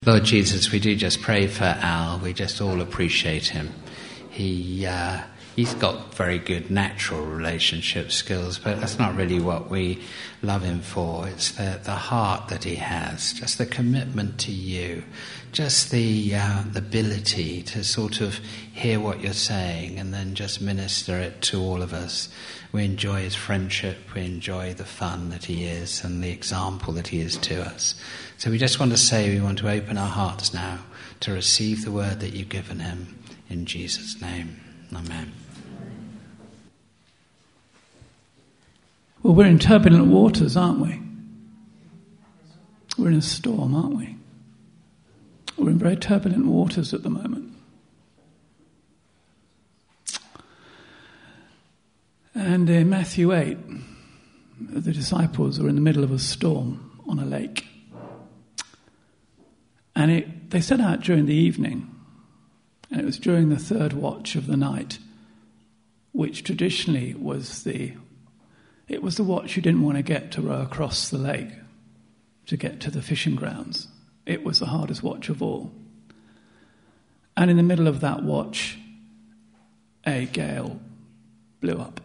Lord Jesus, we do just pray for Al. We just all appreciate him. He's got very good natural relationship skills, but that's not really what we love him for. It's the heart that he has, just the commitment to you, just the ability to sort of hear what you're saying and then just minister it to all of us. We enjoy his friendship, we enjoy the fun that he is and the example that he is to us. So we just want to say we want to open our hearts now to receive the word that you've given him. In Jesus' name, amen. Well, we're in turbulent waters, aren't we? We're in a storm, aren't we? We're in very turbulent waters at the moment. And in Matthew 8, the disciples were in the middle of a storm on a lake. And they set out during the evening, and it was during the third watch of the night, which traditionally was the watch you didn't want to get to row across the lake to get to the fishing grounds. It was the hardest watch of all. And in the middle of that watch, a gale blew up.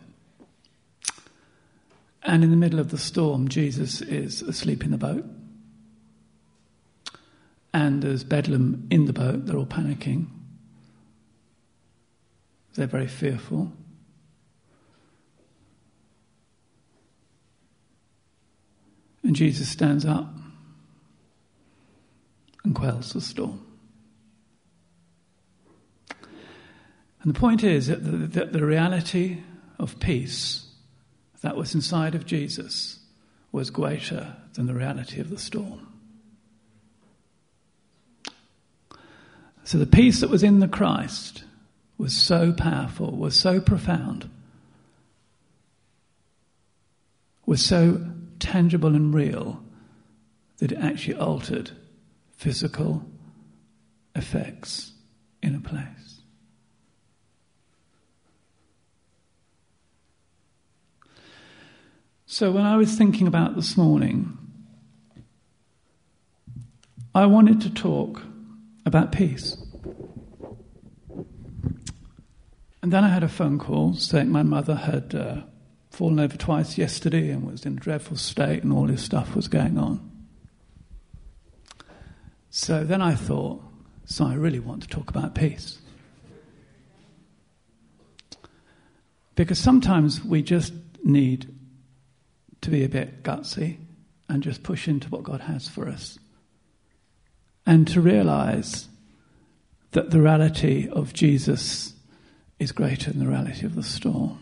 And in the middle of the storm, Jesus is asleep in the boat. And there's bedlam in the boat. They're all panicking. They're very fearful. And Jesus stands up and quells the storm. And the point is that the reality of peace that was inside of Jesus was greater than the reality of the storm. So the peace that was in the Christ was so powerful, was so profound, was so tangible and real that it actually altered physical effects in a place. So when I was thinking about this morning, I wanted to talk about peace. And then I had a phone call saying my mother had fallen over twice yesterday and was in a dreadful state and all this stuff was going on. So then I thought, so I really want to talk about peace. Because sometimes we just need to be a bit gutsy and just push into what God has for us. And to realize that the reality of Jesus is greater than the reality of the storm.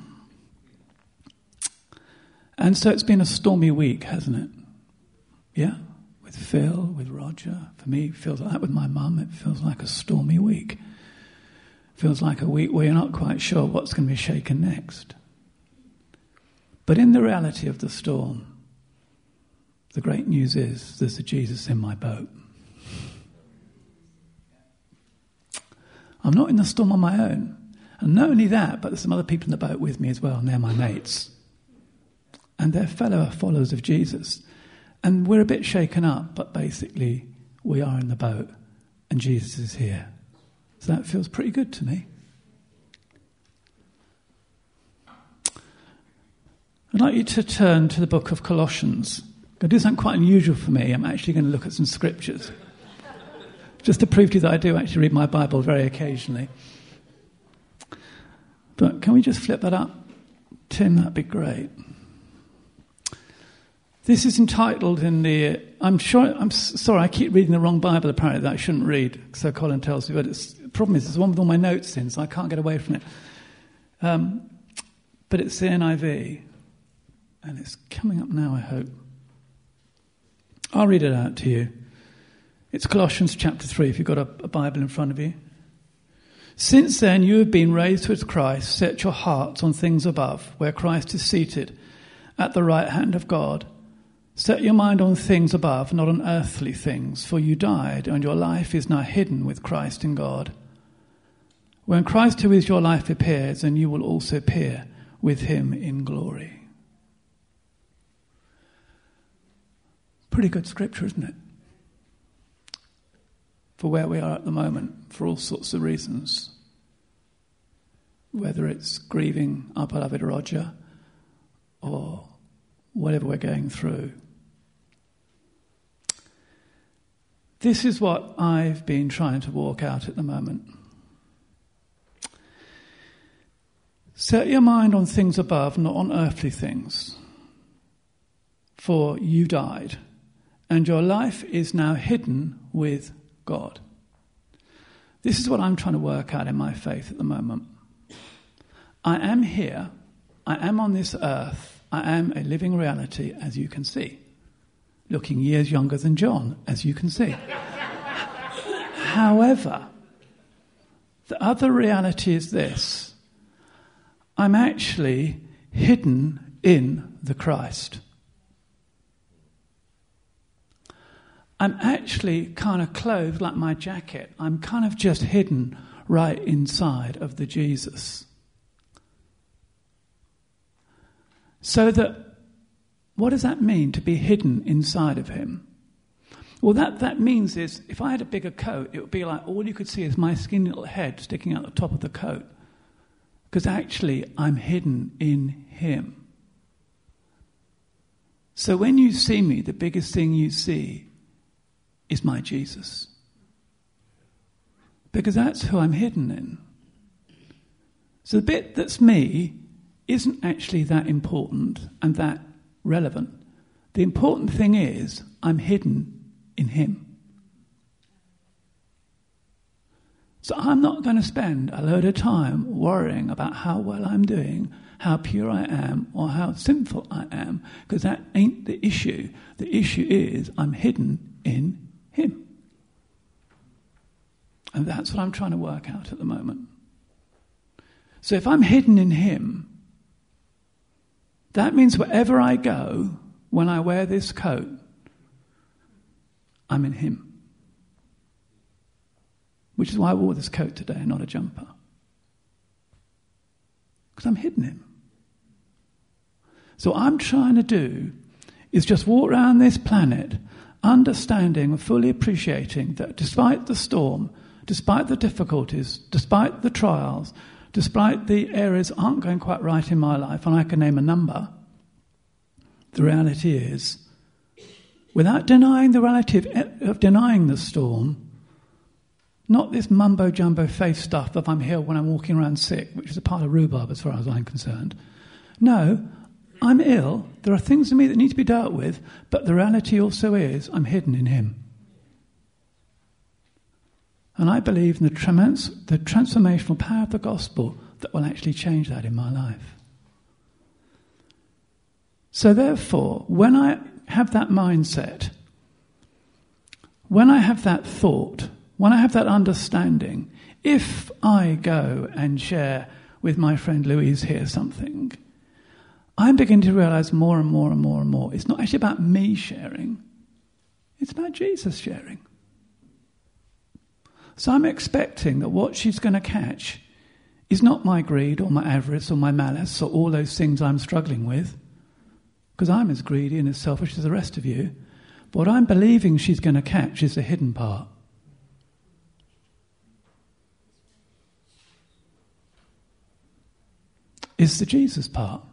And so it's been a stormy week, hasn't it? Yeah? With Phil, with Roger. For me, it feels like that with my mum. It feels like a stormy week. It feels like a week where you're not quite sure what's going to be shaken next. But in the reality of the storm, the great news is there's a Jesus in my boat. I'm not in the storm on my own. And not only that, but there's some other people in the boat with me as well, and they're my mates. And they're fellow followers of Jesus. And we're a bit shaken up, but basically we are in the boat and Jesus is here. So that feels pretty good to me. I'd like you to turn to the book of Colossians. Going to do something quite unusual for me. I'm actually going to look at some scriptures. Just to prove to you that I do actually read my Bible very occasionally. But can we just flip that up? Tim, that'd be great. This is entitled in the... I'm sorry, I keep reading the wrong Bible apparently that I shouldn't read, so Colin tells me. But the problem is, it's one with all my notes in, so I can't get away from it. But it's the NIV, and it's coming up now, I hope. I'll read it out to you. It's Colossians chapter 3, if you've got a Bible in front of you. Since then you have been raised with Christ, set your hearts on things above, where Christ is seated at the right hand of God. Set your mind on things above, not on earthly things, for you died, and your life is now hidden with Christ in God. When Christ, who is your life, appears, then you will also appear with him in glory. Pretty good scripture, isn't it? for where we are at the moment for all sorts of reasons. Whether it's grieving our beloved Roger or whatever we're going through. This is what I've been trying to walk out at the moment. Set your mind on things above, not on earthly things. For you died, and your life is now hidden with God. This is what I'm trying to work out in my faith at the moment. I am here, I am on this earth, I am a living reality, as you can see. Looking years younger than John, as you can see. However, the other reality is this. I'm actually hidden in the Christ. I'm actually kind of clothed like my jacket. I'm kind of just hidden right inside of the Jesus. So that, what does that mean, to be hidden inside of him? Well, that means is, if I had a bigger coat, it would be like all you could see is my skinny little head sticking out the top of the coat. Because actually, I'm hidden in him. So when you see me, the biggest thing you see is my Jesus. Because that's who I'm hidden in. So the bit that's me isn't actually that important and that relevant. The important thing is I'm hidden in him. So I'm not going to spend a load of time worrying about how well I'm doing, how pure I am, or how sinful I am, because that ain't the issue. The issue is I'm hidden in him. And that's what I'm trying to work out at the moment. So if I'm hidden in him, that means wherever I go, when I wear this coat, I'm in him. Which is why I wore this coat today and not a jumper. Because I'm hidden in him. So what I'm trying to do is just walk around this planet understanding and fully appreciating that despite the storm, despite the difficulties, despite the trials, despite the areas that aren't going quite right in my life, and I can name a number, the reality is, without denying the reality of denying the storm, not this mumbo-jumbo faith stuff of I'm here when I'm walking around sick, which is a part of rhubarb as far as I'm concerned. No, I'm ill. There are things in me that need to be dealt with, but the reality also is I'm hidden in him. And I believe in the transformational power of the gospel that will actually change that in my life. So therefore, when I have that mindset, when I have that thought, when I have that understanding, if I go and share with my friend Louise here something, I'm beginning to realize more and more and more and more, it's not actually about me sharing, it's about Jesus sharing. So I'm expecting that what she's going to catch is not my greed or my avarice or my malice or all those things I'm struggling with, because I'm as greedy and as selfish as the rest of you. But what I'm believing she's going to catch is the hidden part. Is the Jesus part.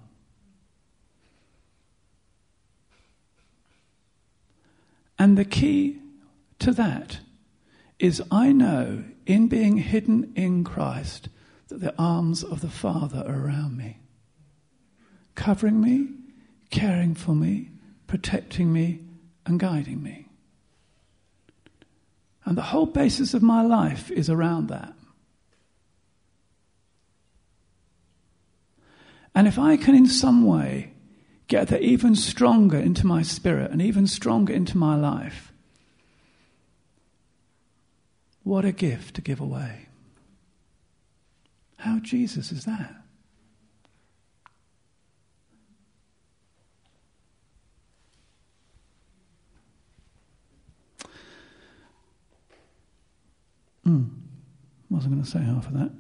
And the key to that is I know in being hidden in Christ that the arms of the Father are around me, covering me, caring for me, protecting me and guiding me. And the whole basis of my life is around that. And if I can in some way get that even stronger into my spirit and even stronger into my life, what a gift to give away. How Jesus is that? Wasn't going to say half of that.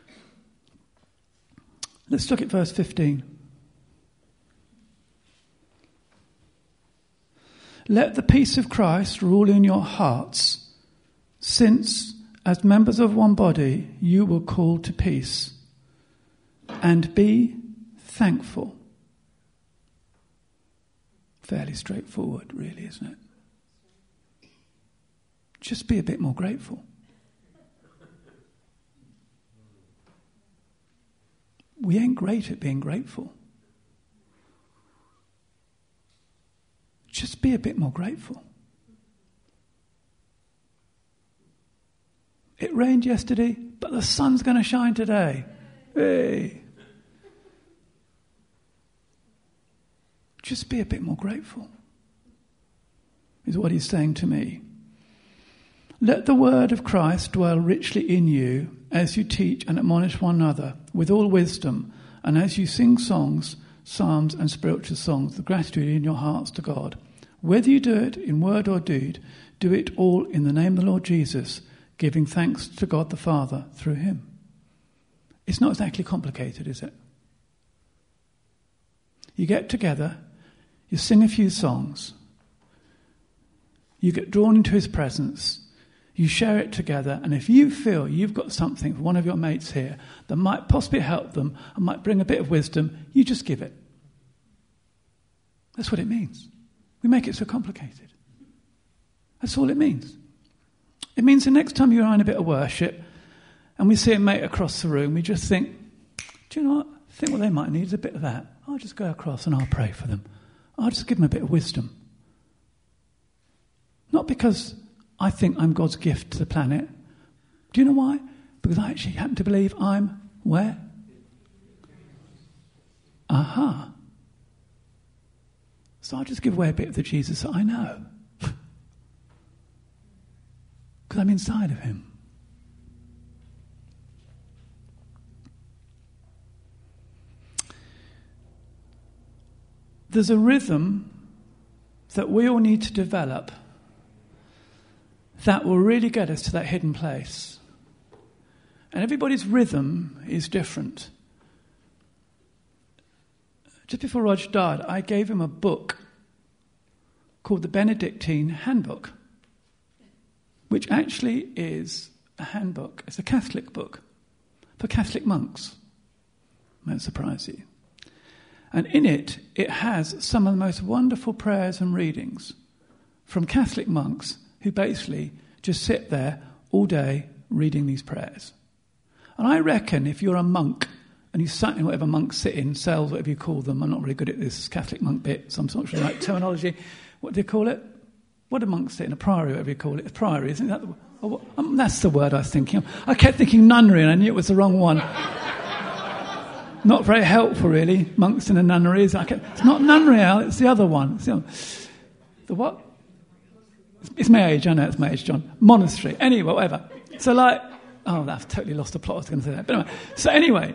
Let's look at verse 15. Let the peace of Christ rule in your hearts, since, as members of one body, you were called to peace. And be thankful. Fairly straightforward, really, isn't it? Just be a bit more grateful. We ain't great at being grateful. Just be a bit more grateful. It rained yesterday, but the sun's going to shine today. Hey. Just be a bit more grateful, is what he's saying to me. Let the word of Christ dwell richly in you as you teach and admonish one another with all wisdom, and as you sing songs, psalms and spiritual songs, the gratitude in your hearts to God. Whether you do it in word or deed, do it all in the name of the Lord Jesus, giving thanks to God the Father through him. It's not exactly complicated, is it? You get together, you sing a few songs, you get drawn into his presence, you share it together, and if you feel you've got something for one of your mates here that might possibly help them and might bring a bit of wisdom, you just give it. That's what it means. We make it so complicated. That's all it means. It means the next time you're in a bit of worship and we see a mate across the room, we just think, do you know what? I think what they might need is a bit of that. I'll just go across and I'll pray for them. I'll just give them a bit of wisdom. Not because I think I'm God's gift to the planet. Do you know why? Because I actually happen to believe I'm where? Aha. So I'll just give away a bit of the Jesus that I know. Because I'm inside of him. There's a rhythm that we all need to develop that will really get us to that hidden place. And everybody's rhythm is different. Just before Roger died, I gave him a book called the Benedictine Handbook, which actually is a handbook. It's a Catholic book for Catholic monks. Won't surprise you. And in it, it has some of the most wonderful prayers and readings from Catholic monks who basically just sit there all day reading these prayers. And I reckon if you're a monk and you sat in whatever monks sit in, cells, whatever you call them, I'm not really good at this Catholic monk bit, some sort of like terminology. What do you call it? What do monks sit in? A priory, whatever you call it. A priory, isn't that the word? That's the word I was thinking of. I kept thinking nunnery and I knew it was the wrong one. Not very helpful, really. Monks in a nunnery. It's not nunnery, Al, it's the other one. The what? It's my age, I know it's my age, John. Monastery. Anyway, whatever. So I've totally lost the plot, I was going to say that. But anyway,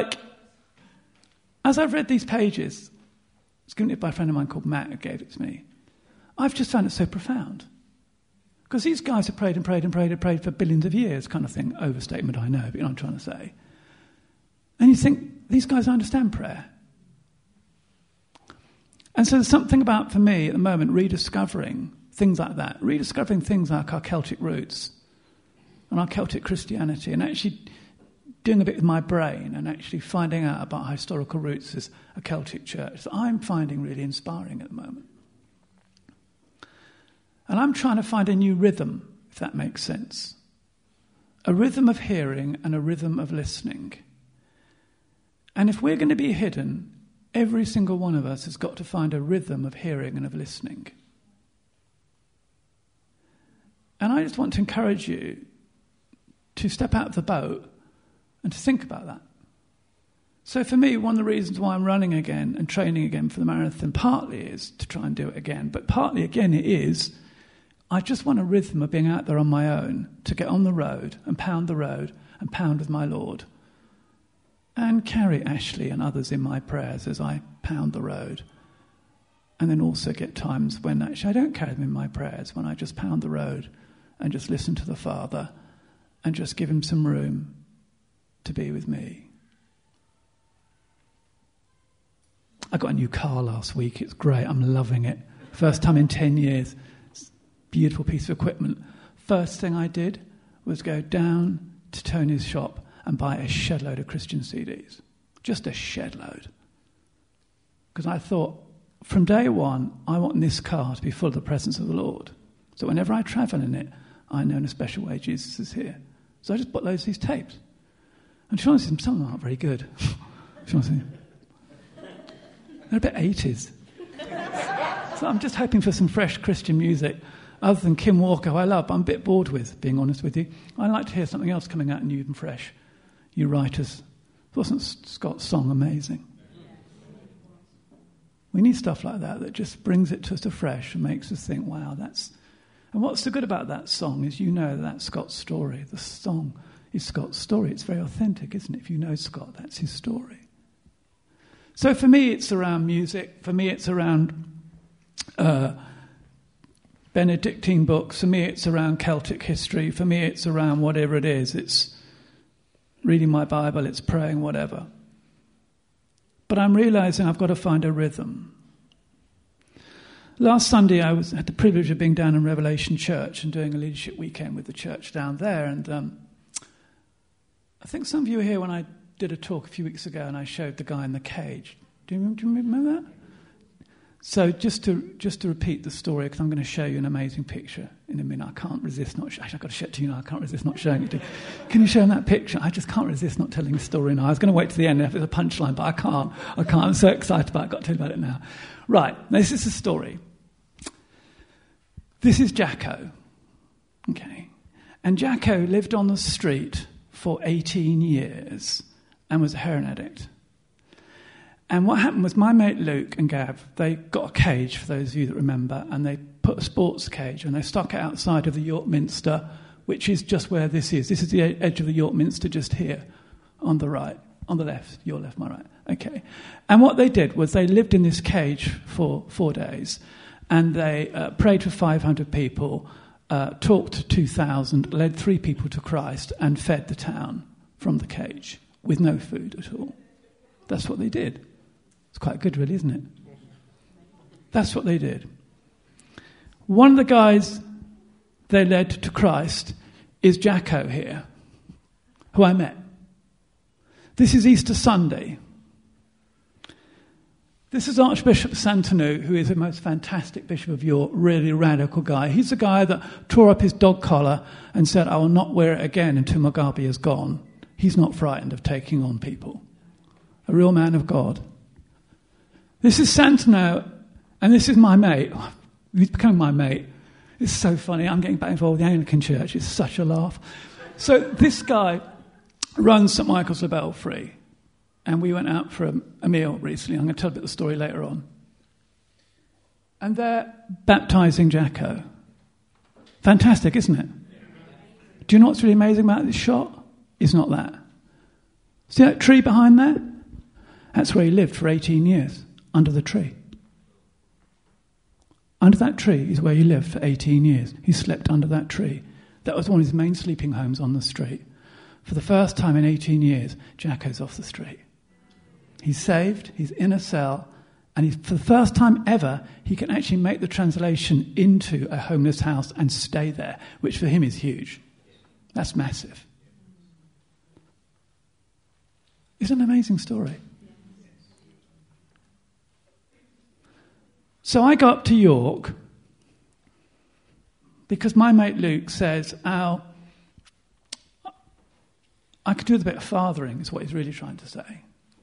as I've read these pages, it's given it by a friend of mine called Matt who gave it to me, I've just found it so profound. Because these guys have prayed and prayed and prayed and prayed for billions of years, kind of thing. Overstatement, I know, but you know what I'm trying to say. And you think, these guys understand prayer. And so there's something about, for me, at the moment, rediscovering things like that. Rediscovering things like our Celtic roots and our Celtic Christianity, and actually doing a bit with my brain and actually finding out about our historical roots as a Celtic church that I'm finding really inspiring at the moment. And I'm trying to find a new rhythm, if that makes sense. A rhythm of hearing and a rhythm of listening. And if we're going to be hidden, every single one of us has got to find a rhythm of hearing and of listening. And I just want to encourage you to step out of the boat and to think about that. So for me, one of the reasons why I'm running again and training again for the marathon partly is to try and do it again, but partly again it is I just want a rhythm of being out there on my own, to get on the road and pound with my Lord, and carry Ashley and others in my prayers as I pound the road. And then also get times when actually I don't carry them in my prayers, when I just pound the road and just listen to the Father and just give him some room to be with me. I got a new car last week. It's great. I'm loving it. First time in 10 years. Beautiful piece of equipment. First thing I did was go down to Tony's shop and buy a shed load of Christian CDs. Just a shed load. Because I thought, from day one, I want this car to be full of the presence of the Lord. So whenever I travel in it, I know in a special way Jesus is here. So I just bought loads of these tapes. And to be honest, some of them aren't very good. They're a bit 80s. So I'm just hoping for some fresh Christian music, other than Kim Walker, who I love, but I'm a bit bored with, being honest with you. I'd like to hear something else coming out new and fresh. You writers. Wasn't Scott's song amazing? We need stuff like that just brings it to us afresh and makes us think, wow, that's... And what's so good about that song is you know that's Scott's story. The song is Scott's story. It's very authentic, isn't it? If you know Scott, that's his story. So for me, it's around music. For me, it's around Benedictine books. For me, it's around Celtic history. For me, it's around whatever it is. It's reading my Bible, it's praying, whatever. But I'm realising I've got to find a rhythm. Last Sunday, I had the privilege of being down in Revelation Church and doing a leadership weekend with the church down there. And I think some of you were here when I did a talk a few weeks ago and I showed the guy in the cage. Do you remember that? So just to repeat the story, because I'm going to show you an amazing picture in a minute. I can't resist not showing. I've got to show it to you now. I can't resist not showing it to you. Can you show them that picture? I just can't resist not telling the story now. I was going to wait to the end if it's a punchline, but I can't. I'm so excited about it. I've got to tell you about it now. Right, this is the story. This is Jacko. Okay. And Jacko lived on the street for 18 years and was a heroin addict. And what happened was my mate Luke and Gav, they got a cage, for those of you that remember, and they put a sports cage and they stuck it outside of the York Minster, which is just where this is. This is the edge of the York Minster just here, on the right, on the left, your left, my right. Okay. And what they did was they lived in this cage for 4 days and they prayed for 500 people, talked to 2,000, led 3 people to Christ and fed the town from the cage with no food at all. That's what they did. It's quite good, really, isn't it? That's what they did. One of the guys they led to Christ is Jacko here, who I met. This is Easter Sunday. This is Archbishop Santanu, who is the most fantastic bishop of York, really radical guy. He's the guy that tore up his dog collar and said, I will not wear it again until Mugabe is gone. He's not frightened of taking on people. A real man of God. This is Santanu, and this is my mate. He's become my mate. It's so funny. I'm getting back involved with the Anglican Church. It's such a laugh. So this guy runs St Michael's Le Belfry, and we went out for a meal recently. I'm going to tell a bit of the story later on. And they're baptising Jacko. Fantastic, isn't it? Do you know what's really amazing about this shot? It's not that. See that tree behind there? That's where he lived for 18 years, under the tree. Under that tree is where he lived for 18 years. He slept under that tree. That was one of his main sleeping homes on the street. For the first time in 18 years, Jacko's off the street. He's saved, he's in a cell, and for the first time ever, he can actually make the translation into a homeless house and stay there, which for him is huge. That's massive. It's an amazing story. So I go up to York because my mate Luke says, Al, I could do with a bit of fathering, is what he's really trying to say.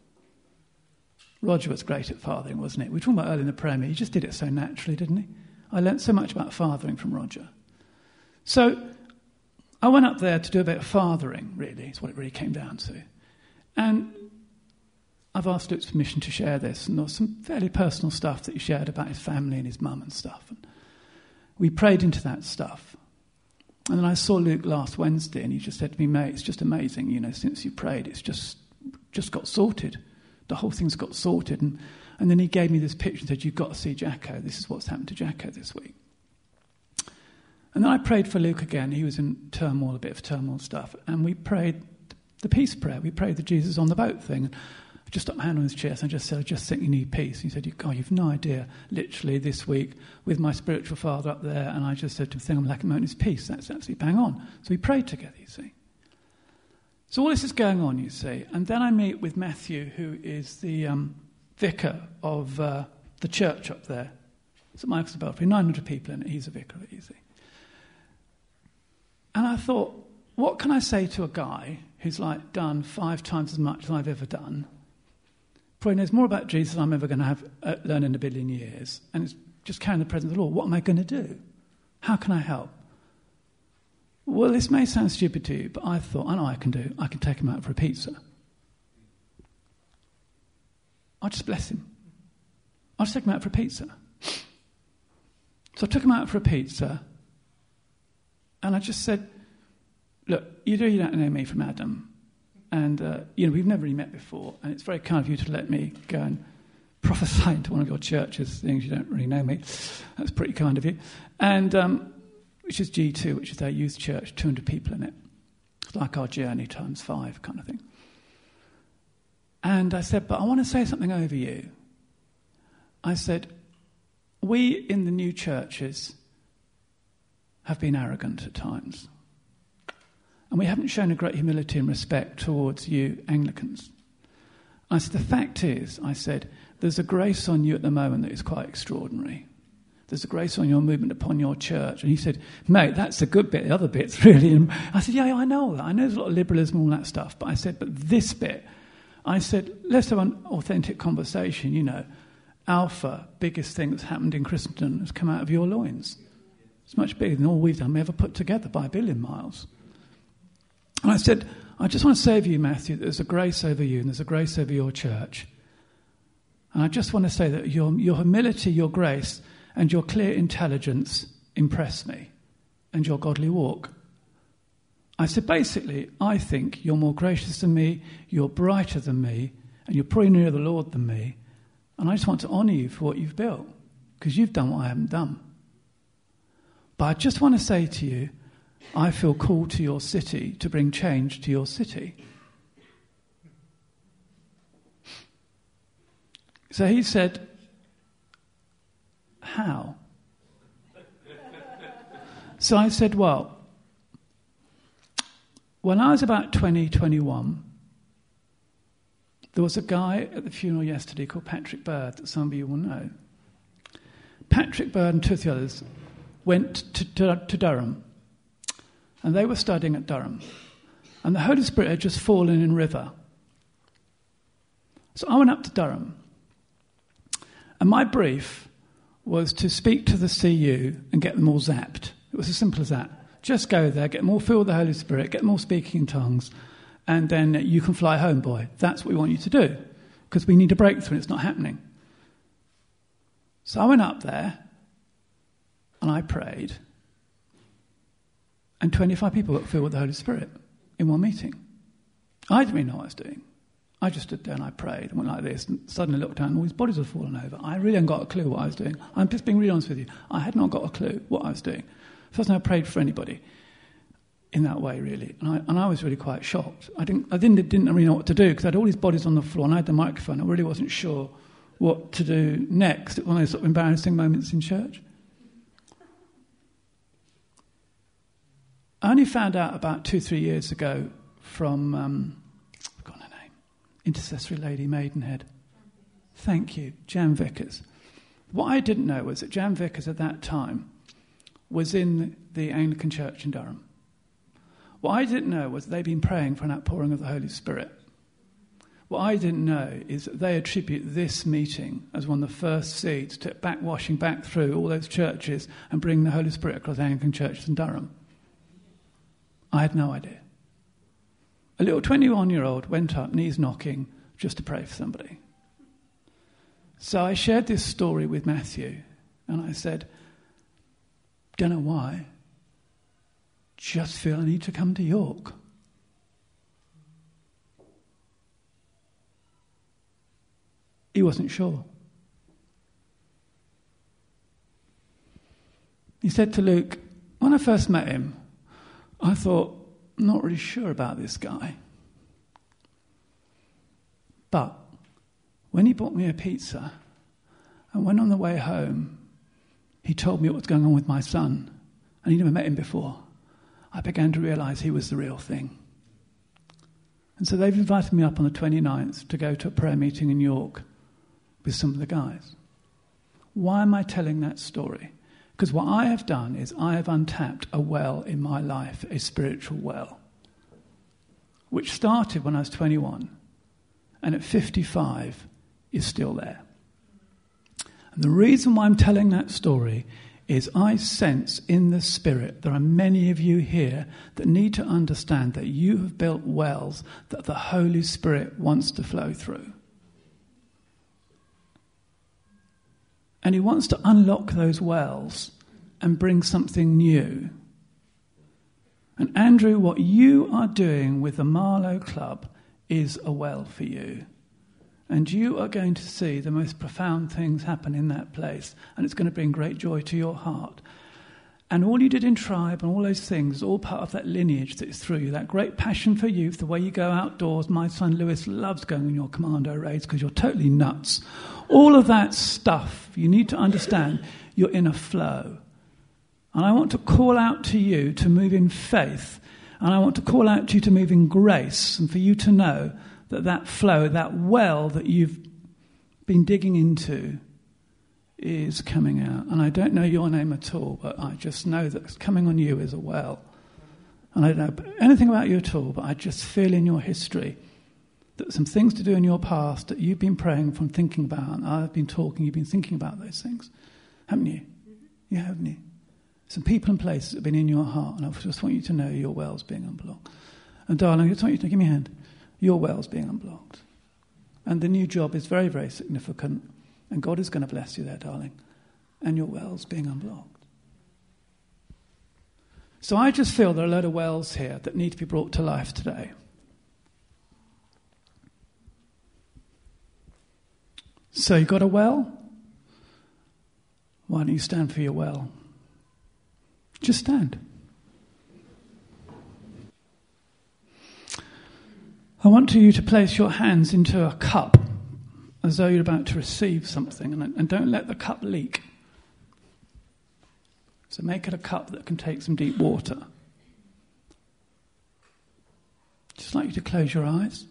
Roger was great at fathering, wasn't he? We were talking about earlier in the prayer meeting. He just did it so naturally, didn't he? I learnt so much about fathering from Roger. So I went up there to do a bit of fathering, really, is what it really came down to. And I've asked Luke's permission to share this, and there was some fairly personal stuff that he shared about his family and his mum and stuff. And we prayed into that stuff. And then I saw Luke last Wednesday, and he just said to me, mate, it's just amazing, since you prayed, it's just got sorted. The whole thing's got sorted. And then he gave me this picture and said, you've got to see Jacko. This is what's happened to Jacko this week. And then I prayed for Luke again. He was in turmoil, a bit of turmoil stuff. And we prayed the peace prayer. We prayed the Jesus on the boat thing. just put my hand on his chest and I just said, I just think you need peace. He said, you've no idea. Literally this week with my spiritual father up there, and I just said to him, the thing I'm lacking most is peace. That's absolutely bang on. So we prayed together, you see. So all this is going on, you see. And then I meet with Matthew, who is the vicar of the church up there. St. Michael's Belfry, 900 people in it. He's a vicar of it, you see. And I thought, what can I say to a guy who's like done 5 times as much as I've ever done? Probably knows more about Jesus than I'm ever going to have learn in a billion years. And it's just carrying the presence of the Lord. What am I going to do? How can I help? Well, this may sound stupid to you, but I thought, I know what I can do. I can take him out for a pizza. I'll just bless him. I'll just take him out for a pizza. So I took him out for a pizza, and I just said, look, you don't know me from Adam. And, we've never really met before, and it's very kind of you to let me go and prophesy into one of your churches, things you don't really know me. That's pretty kind of you. And which is G2, which is their youth church, 200 people in it. It's like our journey times 5 kind of thing. And I said, but I want to say something over you. I said, we in the new churches have been arrogant at times. And we haven't shown a great humility and respect towards you Anglicans. I said, the fact is, I said, there's a grace on you at the moment that is quite extraordinary. There's a grace on your movement upon your church. And he said, mate, that's the good bit. The other bit's really... And I said, yeah, I know that. I know there's a lot of liberalism and all that stuff. But I said, but this bit... I said, let's have an authentic conversation, Alpha, biggest thing that's happened in Christendom, has come out of your loins. It's much bigger than all we've done, we ever put together by a billion miles. And I said, I just want to say to you, Matthew, that there's a grace over you and there's a grace over your church. And I just want to say that your humility, your grace, and your clear intelligence impress me, and your godly walk. I said, basically, I think you're more gracious than me, you're brighter than me, and you're probably nearer the Lord than me. And I just want to honour you for what you've built, because you've done what I haven't done. But I just want to say to you, I feel called to your city to bring change to your city. So he said, how? So I said, well, when I was about 20, 21, there was a guy at the funeral yesterday called Patrick Bird that some of you will know. Patrick Bird and 2 of the others went to Durham, and they were studying at Durham, and the Holy Spirit had just fallen in River. So I went up to Durham, and my brief was to speak to the CU and get them all zapped. It was as simple as that. Just go there, get them all filled with the Holy Spirit, get them all speaking in tongues, and then you can fly home, boy. That's what we want you to do, because we need a breakthrough and it's not happening. So I went up there, and I prayed, and 25 people got filled with the Holy Spirit in one meeting. I didn't really know what I was doing. I just stood there and I prayed and went like this, and suddenly looked down and all these bodies were falling over. I really hadn't got a clue what I was doing. I'm just being really honest with you. I had not got a clue what I was doing. First time I prayed for anybody in that way, really. And I was really quite shocked. I didn't really know what to do, because I had all these bodies on the floor and I had the microphone. I really wasn't sure what to do next. It was one of those sort of embarrassing moments in church. I only found out about 2-3 years ago from, I've forgotten her name, intercessory lady, Maidenhead. Thank you, Jan Vickers. What I didn't know was that Jan Vickers at that time was in the Anglican Church in Durham. What I didn't know was they'd been praying for an outpouring of the Holy Spirit. What I didn't know is that they attribute this meeting as one of the first seeds to washing back through all those churches and bringing the Holy Spirit across Anglican churches in Durham. I had no idea. A little 21-year-old went up, knees knocking, just to pray for somebody. So I shared this story with Matthew, and I said, don't know why, just feel I need to come to York. He wasn't sure. He said to Luke, when I first met him, I thought, I'm not really sure about this guy. But when he bought me a pizza, and when on the way home, he told me what was going on with my son, and he'd never met him before, I began to realise he was the real thing. And so they've invited me up on the 29th to go to a prayer meeting in York with some of the guys. Why am I telling that story? Because what I have done is I have untapped a well in my life, a spiritual well, which started when I was 21, and at 55 is still there. And the reason why I'm telling that story is I sense in the Spirit there are many of you here that need to understand that you have built wells that the Holy Spirit wants to flow through. And he wants to unlock those wells and bring something new. And Andrew, what you are doing with the Marlow Club is a well for you. And you are going to see the most profound things happen in that place. And it's going to bring great joy to your heart. And all you did in Tribe and all those things is all part of that lineage that is through you. That great passion for youth, the way you go outdoors. My son Lewis loves going on your commando raids because you're totally nuts. All of that stuff, you need to understand you're in a flow. And I want to call out to you to move in faith. And I want to call out to you to move in grace. And for you to know that that flow, that well that you've been digging into is coming out. And I don't know your name at all, but I just know that coming on you is a well. And I don't know anything about you at all, but I just feel in your history that some things to do in your past that you've been praying from, thinking about, and I've been talking, you've been thinking about those things. Haven't you? You haven't you? Some people and places that have been in your heart, and I just want you to know your well's being unblocked. And darling, I just want you to give me a hand. Your well's being unblocked. And the new job is very, very significant. And God is going to bless you there, darling. And your well's being unblocked. So I just feel there are a load of wells here that need to be brought to life today. So you got a well? Why don't you stand for your well? Just stand. I want you to place your hands into a cup as though you're about to receive something, and don't let the cup leak. So make it a cup that can take some deep water. Just like you to close your eyes.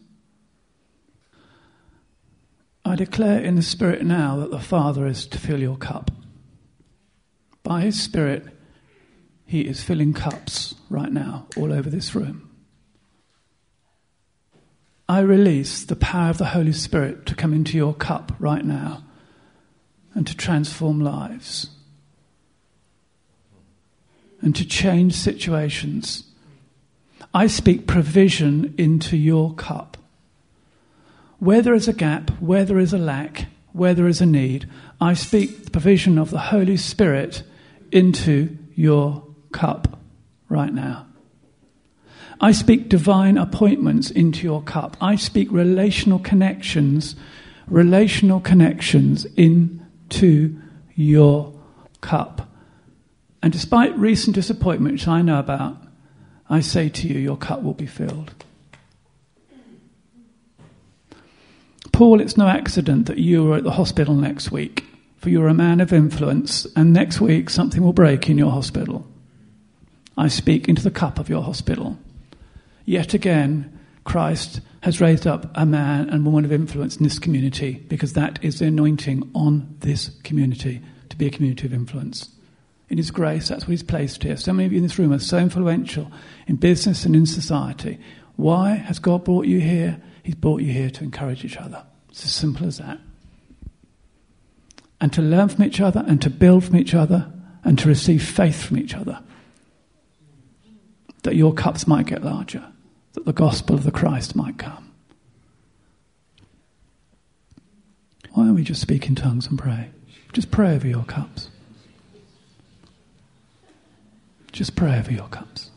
I declare in the Spirit now that the Father is to fill your cup. By His Spirit, He is filling cups right now all over this room. I release the power of the Holy Spirit to come into your cup right now and to transform lives and to change situations. I speak provision into your cup. Where there is a gap, where there is a lack, where there is a need, I speak the provision of the Holy Spirit into your cup right now. I speak divine appointments into your cup. I speak relational connections into your cup. And despite recent disappointment, which I know about, I say to you, your cup will be filled. Paul, it's no accident that you were at the hospital next week, for you're a man of influence, and next week something will break in your hospital. I speak into the cup of your hospital. Yet again, Christ has raised up a man and woman of influence in this community, because that is the anointing on this community, to be a community of influence. In His grace, that's what He's placed here. So many of you in this room are so influential in business and in society. Why has God brought you here? He's brought you here to encourage each other. It's as simple as that. And to learn from each other, and to build from each other, and to receive faith from each other. That your cups might get larger, that the gospel of the Christ might come. Why don't we just speak in tongues and pray? Just pray over your cups. Just pray over your cups.